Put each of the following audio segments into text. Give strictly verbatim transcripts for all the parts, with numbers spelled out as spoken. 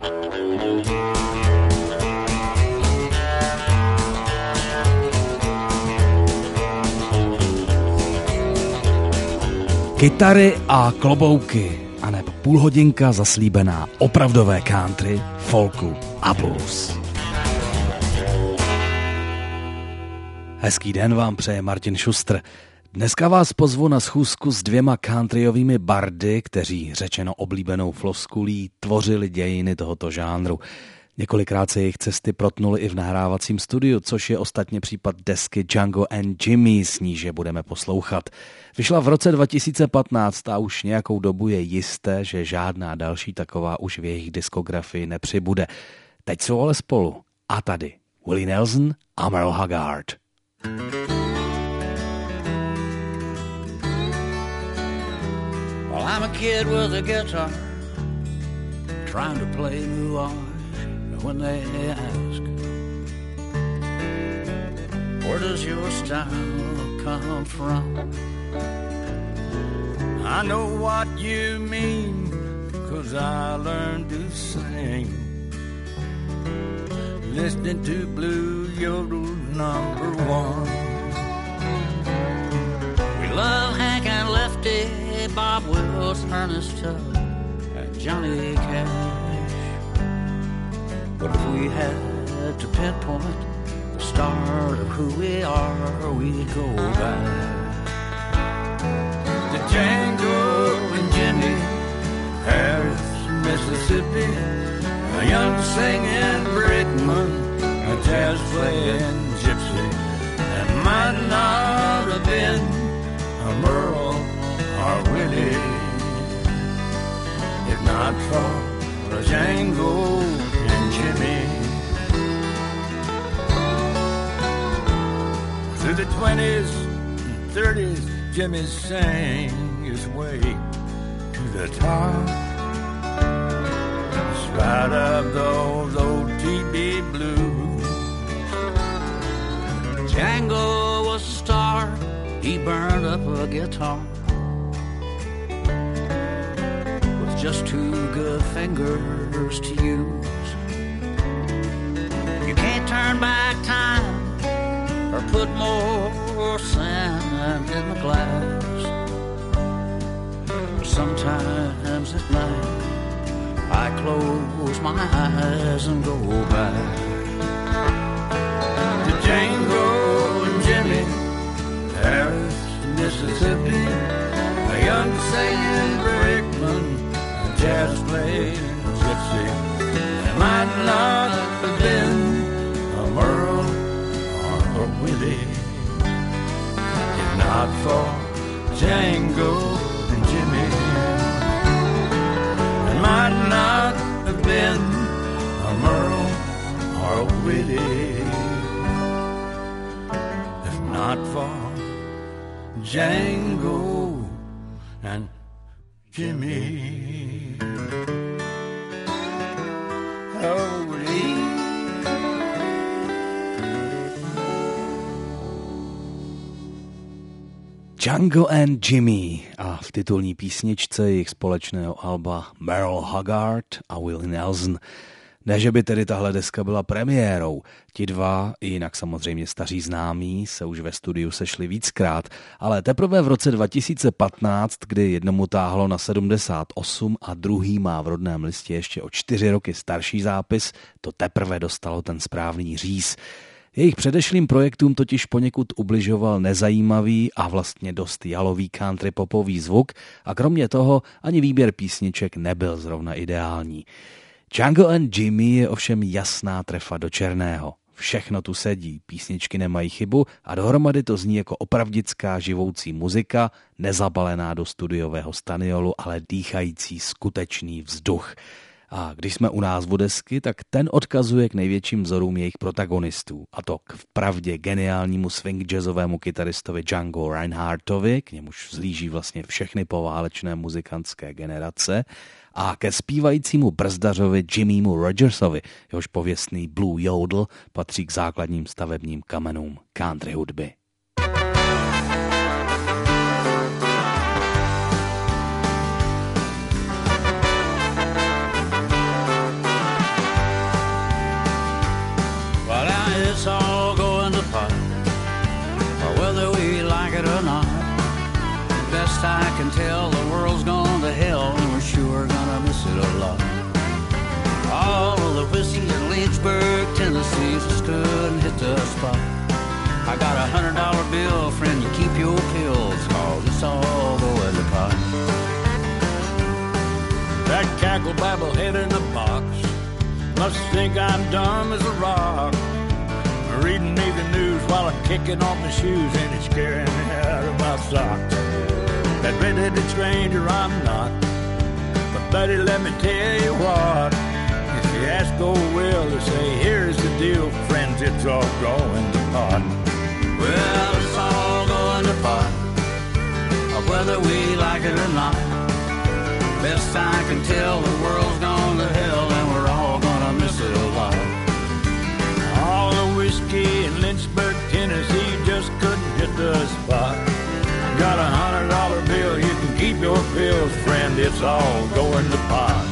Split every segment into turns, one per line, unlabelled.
Kytary a klobouky, anebo půlhodinka zaslíbená opravdové country, folku a blues. Hezký den vám přeje Martin Šustr. Dneska vás pozvu na schůzku s dvěma countryovými bardy, kteří řečeno oblíbenou floskulí tvořili dějiny tohoto žánru. Několikrát se jejich cesty protnuly i v nahrávacím studiu, což je ostatně případ desky Django and Jimmy, s níž je budeme poslouchat. Vyšla v roce dva tisíce patnáct a už nějakou dobu je jisté, že žádná další taková už v jejich diskografii nepřibude. Teď jsou ale spolu. A tady Willie Nelson a Merle Haggard.
Well, I'm a kid with a guitar trying to play Nuage. When they ask, where does your style come from? I know what you mean, 'cause I learned to sing listening to Blue Yodel number one. We love Hank and Lefty, Bob Wills, Ernest Tubb, and Johnny Cash. But if we had to pinpoint the start of who we are, we'd go back to Django and Jimmy, Harris, Mississippi, a young singing brakeman, a jazz playing gypsy. That might not have been a Merle or Willie, if not for Django and Jimmy. Through the twenties and thirties, Jimmy sang his way to the top. In spite of those old T B blues, Django was a star. He burned up a guitar with just two good fingers to use. You can't turn back time or put more sand in the glass. Sometimes at night I close my eyes and go back to Django and Jimmy, Harris, Mississippi, a young singing brakeman, a jazz playing gypsy. It might not have been a Merle or Willie, if not for Django and Jimmy. It might not have been a Merle or Willie, if not for Django and Jimmy. Holy.
Django and Jimmy a v titulní písničce jejich společného alba Merle Haggard a Willie Nelson. Ne, že by tedy tahle deska byla premiérou. Ti dva, jinak samozřejmě staří známí, se už ve studiu sešli víckrát, ale teprve v roce dva tisíce patnáct, kdy jednomu táhlo na sedmdesát osm a druhý má v rodném listě ještě o čtyři roky starší zápis, to teprve dostalo ten správný říz. Jejich předešlým projektům totiž poněkud ubližoval nezajímavý a vlastně dost jalový country popový zvuk a kromě toho ani výběr písniček nebyl zrovna ideální. Django and Jimmy je ovšem jasná trefa do černého. Všechno tu sedí, písničky nemají chybu a dohromady to zní jako opravdická živoucí muzika, nezabalená do studiového staniolu, ale dýchající skutečný vzduch. A když jsme u názvu desky, tak ten odkazuje k největším vzorům jejich protagonistů, a to k vpravdě geniálnímu swing jazzovému kytaristovi Django Reinhardtovi, k němuž vzlíží vlastně všechny poválečné muzikantské generace, a ke zpívajícímu brzdařovi Jimmymu Rogersovi, jehož pověstný Blue Yodel patří k základním stavebním kamenům country hudby.
I can tell, the world's gone to hell, and we're sure gonna miss it a lot. All of the whiskey in Lynchburg, Tennessee, just couldn't hit the spot. I got a hundred dollar bill, friend, you keep your pills, cause it's all going to pot.
That cackle babble head in the box must think I'm dumb as a rock. Reading me the news while I'm kicking off my shoes, and it's scaring me out of my socks. That red-headed stranger I'm not, but buddy, let me tell you what. If you ask old Will to say, here's the deal, friends, it's all going to pot.
Well, it's all going to pot, whether we like it or not. Best I can tell, the world's gone to hell, and we're all gonna miss it a lot.
All the whiskey in Lynchburg, Tennessee, just couldn't hit the spot. Got a hundred dollar bill, you can keep your pills, friend, it's all going to pot.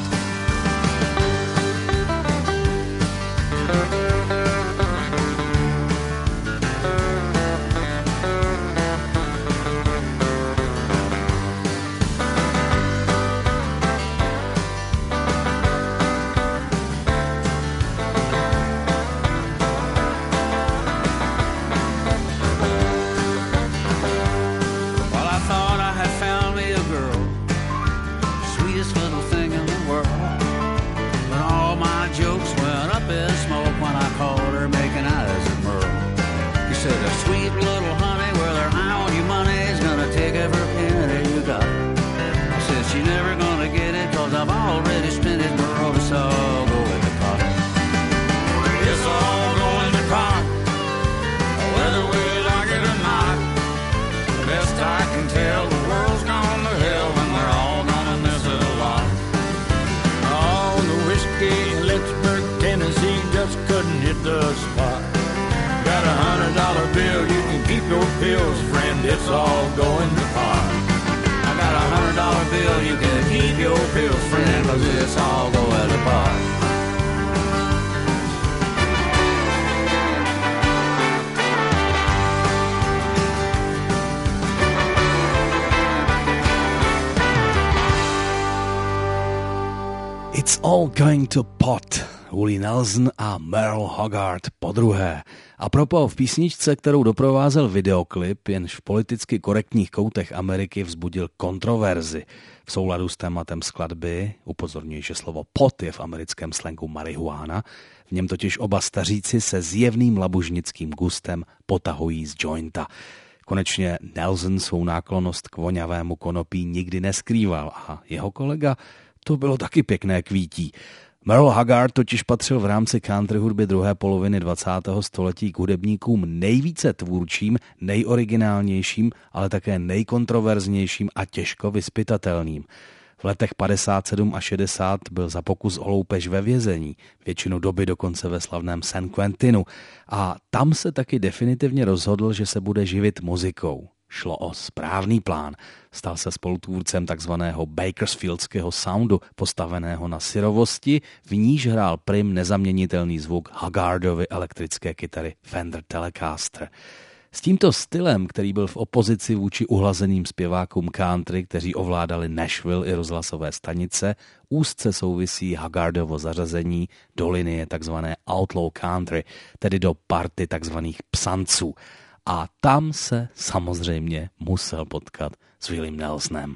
It's all going to pot. I got a hundred dollar bill, you can keep your pills, friend, cause it's all going to pot.
It's all going to pot. Willie Nelson a Merle Haggard podruhé. A propos, v písničce, kterou doprovázel videoklip, jenž v politicky korektních koutech Ameriky vzbudil kontroverzi. V souladu s tématem skladby upozorňuji, že slovo pot je v americkém slangu marihuana. V něm totiž oba staříci se zjevným labužnickým gustem potahují z jointa. Konečně Nelson svou náklonnost k voňavému konopí nikdy neskrýval a jeho kolega to bylo taky pěkné kvítí. Merle Haggard totiž patřil v rámci country hudby druhé poloviny dvacátého století k hudebníkům nejvíce tvůrčím, nejoriginálnějším, ale také nejkontroverznějším a těžko vyzpytatelným. V letech padesát sedm a šedesát byl za pokus o loupež ve vězení, většinu doby dokonce ve slavném San Quentinu, a tam se taky definitivně rozhodl, že se bude živit muzikou. Šlo o správný plán. Stal se spolutvůrcem takzvaného Bakersfieldského soundu, postaveného na syrovosti, v níž hrál prim nezaměnitelný zvuk Haggardovy elektrické kytary Fender Telecaster. S tímto stylem, který byl v opozici vůči uhlazeným zpěvákům country, kteří ovládali Nashville i rozhlasové stanice, úzce souvisí Haggardovo zařazení do linie takzvané outlaw country, tedy do party takzvaných psanců. A tam se samozřejmě musel potkat s Williem Nelsonem.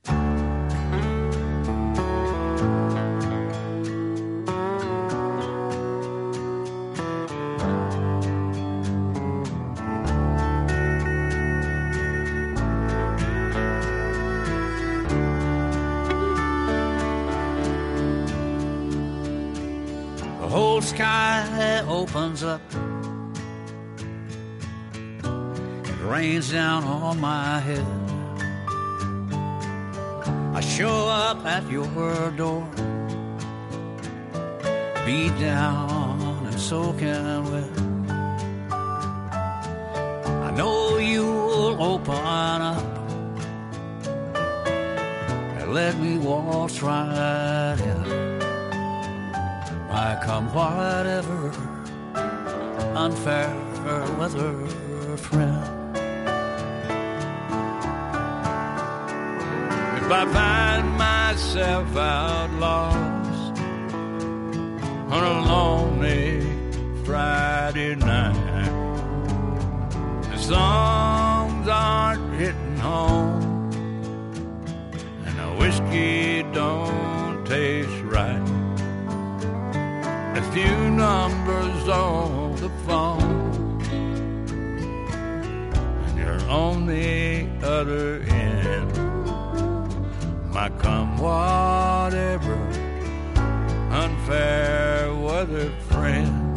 The whole sky opens up. Rains down on my head. I show up at your door, beat down and soaking wet. I know you'll open up and let me waltz right in. I come whatever unfair weather, friend.
I find myself out lost on a lonely Friday night. The songs aren't hitting home, and the whiskey don't taste right. A few numbers on the phone, and you're on the other end. My come whatever, unfair weather friend.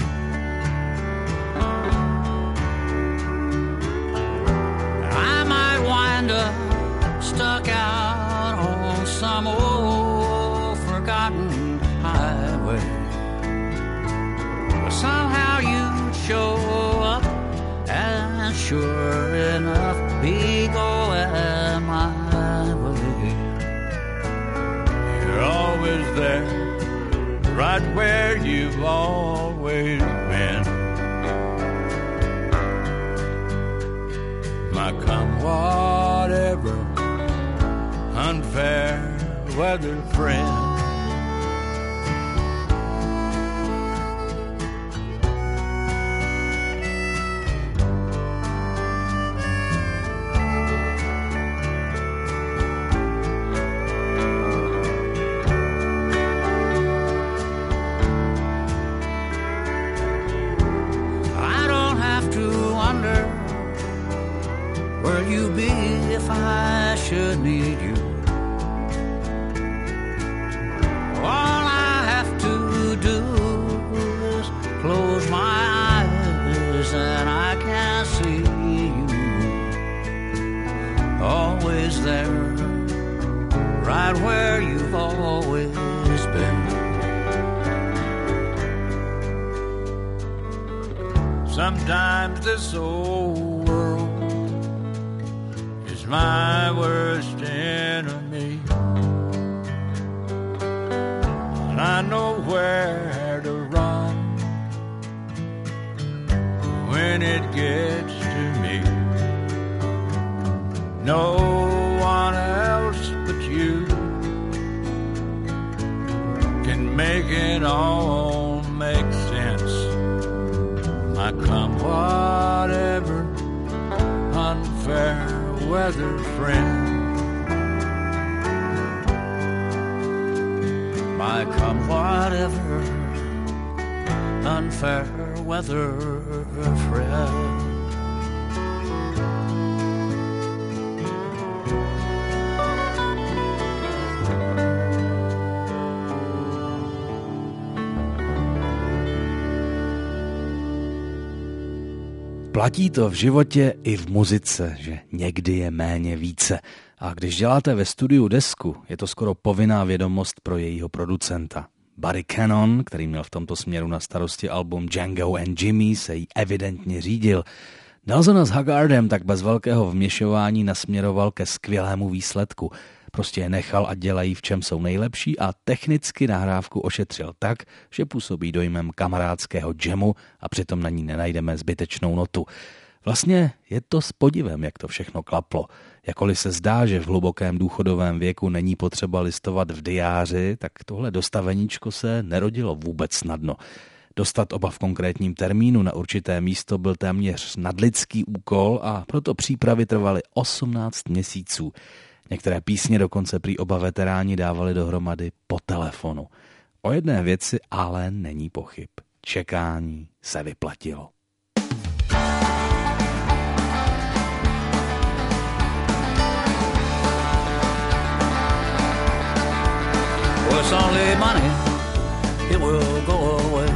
I might wind up stuck out on some old forgotten highway, but somehow you'd show up, and sure enough be going my way.
You're always there, right where you've always been. My come whatever, unfair weather friend.
If I should need you, all I have to do is close my eyes and I can see you, always there, right where you've always been.
Sometimes this old world is my worst enemy, and I know where to run when it gets to me. No one else but you can make it all make sense. My come whatever, unfair weather friend.
My come whatever, unfair weather friend.
Platí to v životě i v muzice, že někdy je méně více. A když děláte ve studiu desku, je to skoro povinná vědomost pro jejího producenta. Barry Cannon, který měl v tomto směru na starosti album Django and Jimmy, se jí evidentně řídil. Nelsona s Haggardem tak bez velkého vměšování nasměroval ke skvělému výsledku. Prostě je nechal a dělají, v čem jsou nejlepší, a technicky nahrávku ošetřil tak, že působí dojmem kamarádského jamu a přitom na ní nenajdeme zbytečnou notu. Vlastně je to s podivem, jak to všechno klaplo. Jakkoliv se zdá, že v hlubokém důchodovém věku není potřeba listovat v diáři, tak tohle dostaveníčko se nerodilo vůbec snadno. Dostat oba v konkrétním termínu na určité místo byl téměř nadlidský úkol a proto přípravy trvaly osmnáct měsíců. Některé písně dokonce prý oba veteráni dávali dohromady po telefonu. O jedné věci ale není pochyb. Čekání se vyplatilo.
Well, it's only money, it will go away.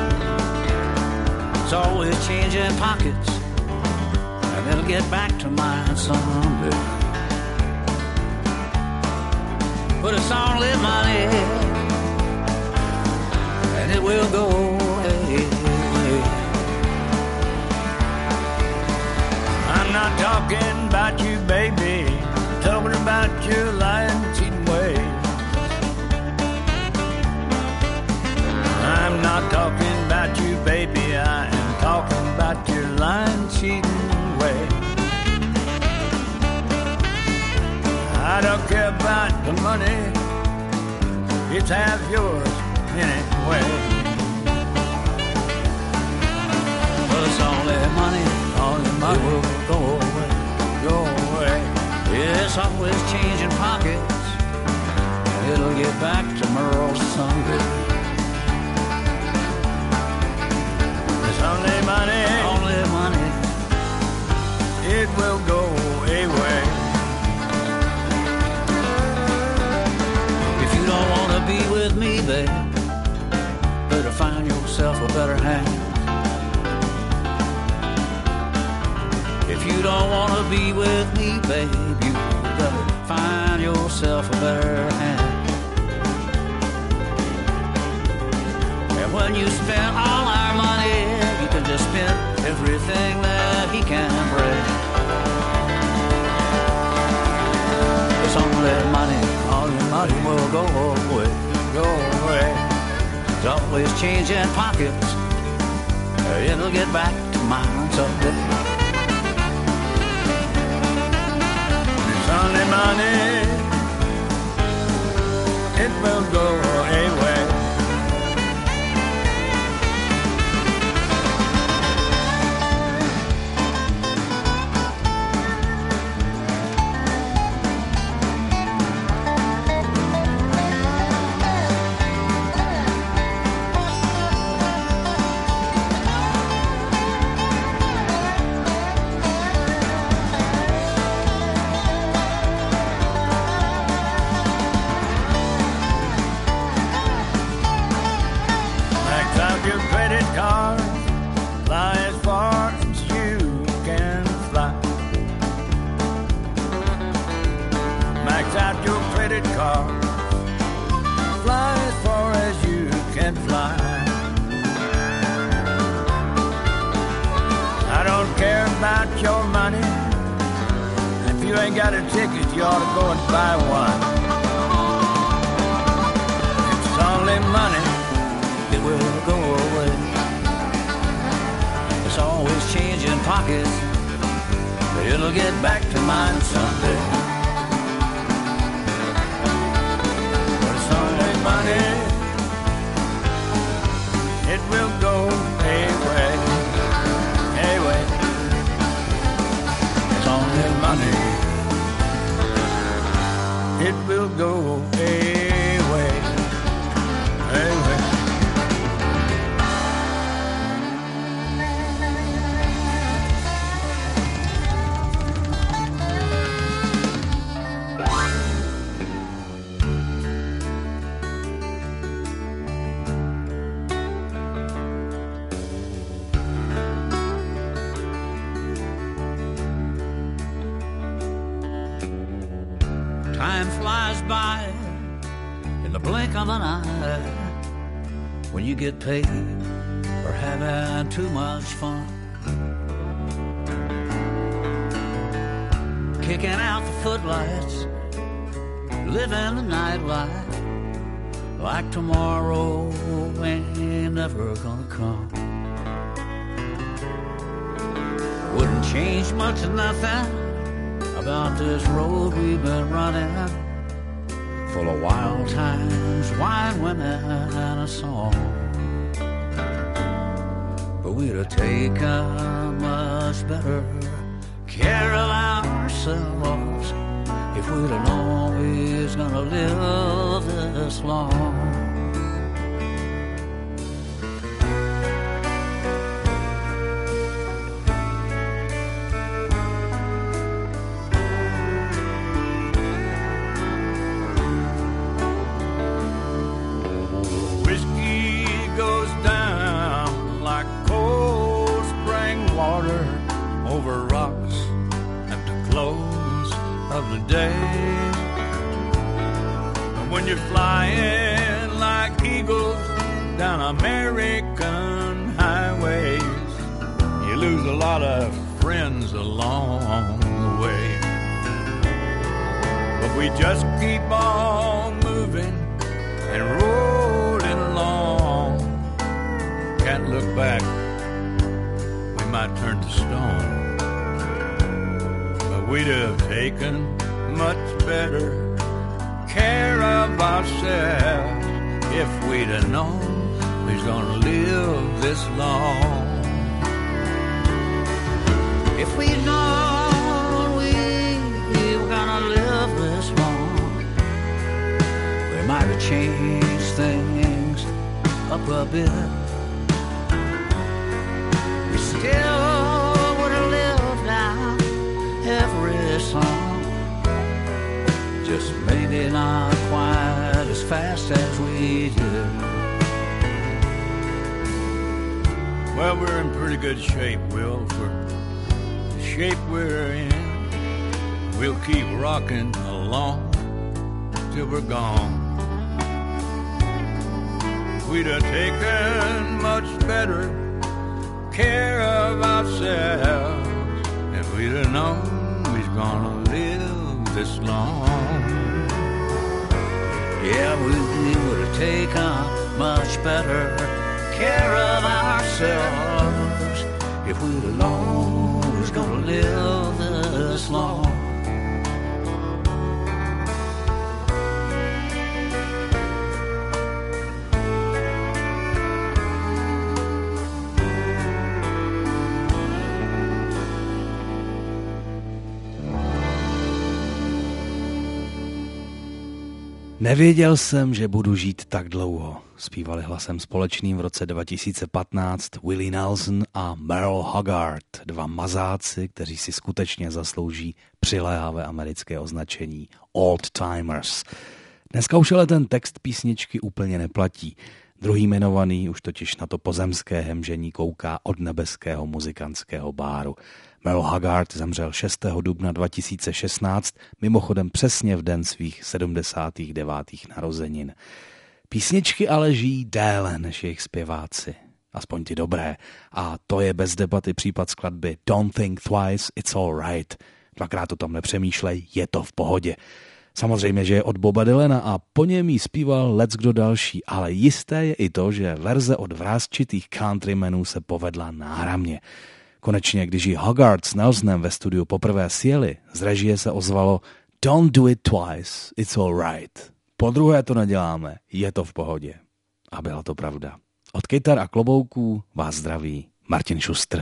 It's always changing pockets, and it'll get back to mine someday. But it's only money, and it will go away.
I'm not talking about you, baby, talking about your lying, cheating ways. I'm not talking about you, baby, I am talking about your lying, cheating ways. I don't care about money, it's half yours anyway.
Well, it's only money, only money will go away, go away. It's always changing pockets, it'll get back to Merle someday.
It's only money,
only money,
it will go away.
If you don't want to be with me, babe, better find yourself a better hand. If you don't want to be with me, babe, you better find yourself a better hand. And when you spend all our money, you can just spend everything that he can bring. It's only money, all your money will go away, go away. It's always changing pockets, it'll get back to mine someday.
It's only money, it will go away. Got a ticket, you ought to go and buy one. It's only money,
it will go away. It's always changing pockets, but it'll get back to mine someday.
But it's only money, it will go away, away.
It's only money,
it will go away, away.
time flies by in the blink of an eye when you get paid for having too much fun. Kicking out the footlights, living the nightlife like tomorrow ain't never gonna come. Wouldn't change much of nothing about this road we've been running, full of wild times, wine, women, and a song. But we'd have taken much better care of ourselves if we'd have known we was gonna live this long. You're flying like eagles down American highways. You lose a lot of friends along the way. But we just keep on moving and rolling along. Can't look back, we might turn to stone. But we'd have taken much better
care of ourselves. If we'd have known we was gonna live this long.
If we'd known we were gonna live this long, we might have changed things up a bit. We still would have lived out every song, just maybe not quite as fast as we did.
Well, we're in pretty good shape, Will, for the shape we're in. We'll keep rocking along till we're gone. We'd have taken much better care of ourselves if we'd have known we was gonna live this long.
Yeah, we would have taken much better care of ourselves if we'd have known we was gonna live this long.
Nevěděl jsem, že budu žít tak dlouho, zpívali hlasem společným v roce dva tisíce patnáct Willie Nelson a Merle Haggard, dva mazáci, kteří si skutečně zaslouží přiléhavé americké označení Old Timers. Dneska už ale ten text písničky úplně neplatí. Druhý jmenovaný už totiž na to pozemské hemžení kouká od nebeského muzikantského báru. Merle Haggard zemřel šestého dubna dva tisíce šestnáct, mimochodem přesně v den svých sedmdesátých devátých narozenin. Písničky ale žijí déle než jejich zpěváci, aspoň ty dobré, a to je bez debaty případ skladby Don't Think Twice, It's All Right. Dvakrát o tom nepřemýšlej, je to v pohodě. Samozřejmě, že je od Boba Dylana a po něm jí zpíval lec kdo další, ale jisté je i to, že verze od vrásčitých countrymenů se povedla náramně. Konečně, když ji Haggard s Nelsonem ve studiu poprvé sjeli, z režie se ozvalo Don't do it twice, it's all right. Po druhé to neděláme, je to v pohodě. A byla to pravda. Od kytar a klobouků vás zdraví Martin Šustr.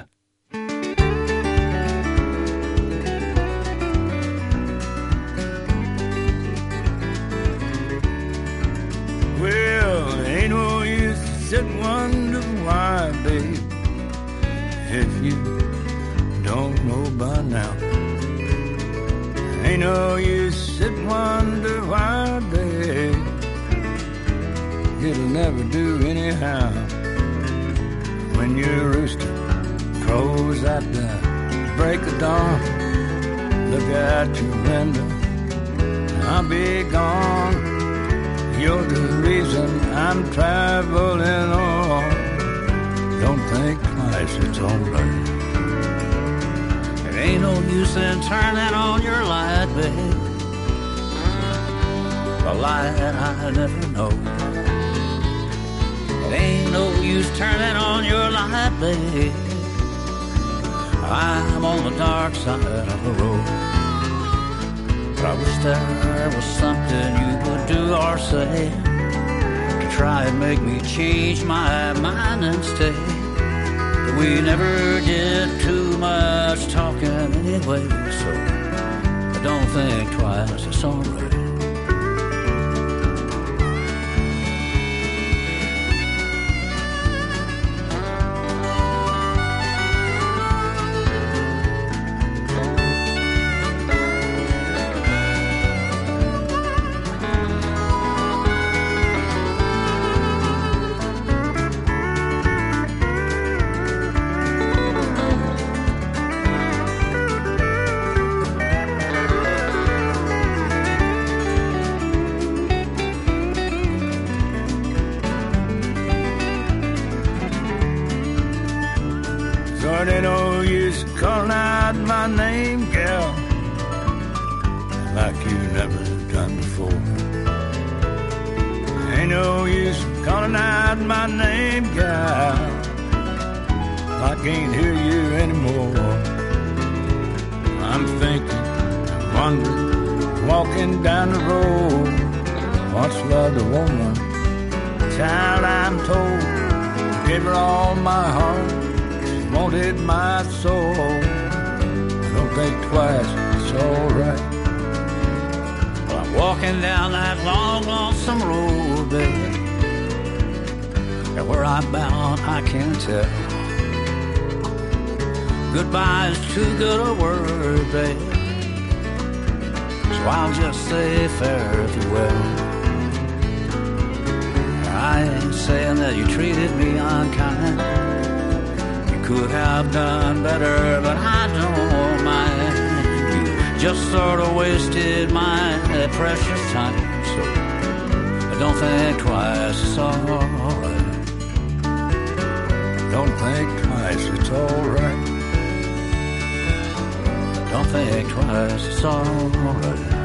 Well, ain't no use to sit and wonder why, babe, if you don't know by now. Ain't no use sit and wonder why, babe, it'll never do anyhow. When your rooster crows at the break of dawn, look out your window, I'll be gone. You're the reason I'm traveling on. Don't think twice, it's all right.
There ain't no use in turning on your light, babe, a light I never know. There ain't no use turning on your light, babe, I'm on the dark side of the road. I wish there was something you would do or say to try and make me change my mind and stay. But we never did too much talking anyway, so I don't think twice, it's alright.
Ain't no use calling out my name, gal, like you never done before. Ain't no use calling out my name, gal, I can't hear you anymore. I'm thinking, wondering, walking down the road, once loved a woman, child I'm told, gave her all my heart, she wanted my soul. I don't think twice, it's alright.
Well, I'm walking down that long, lonesome road, baby, and where I'm bound I can't tell. Goodbye is too good a word, babe, so I'll just say fare thee well. I ain't saying that you treated me unkind. You could have done better, but I don't mind. You just sort of wasted my precious time, so don't think twice, it's alright.
Don't think twice, it's alright.
Don't think twice, it's alright.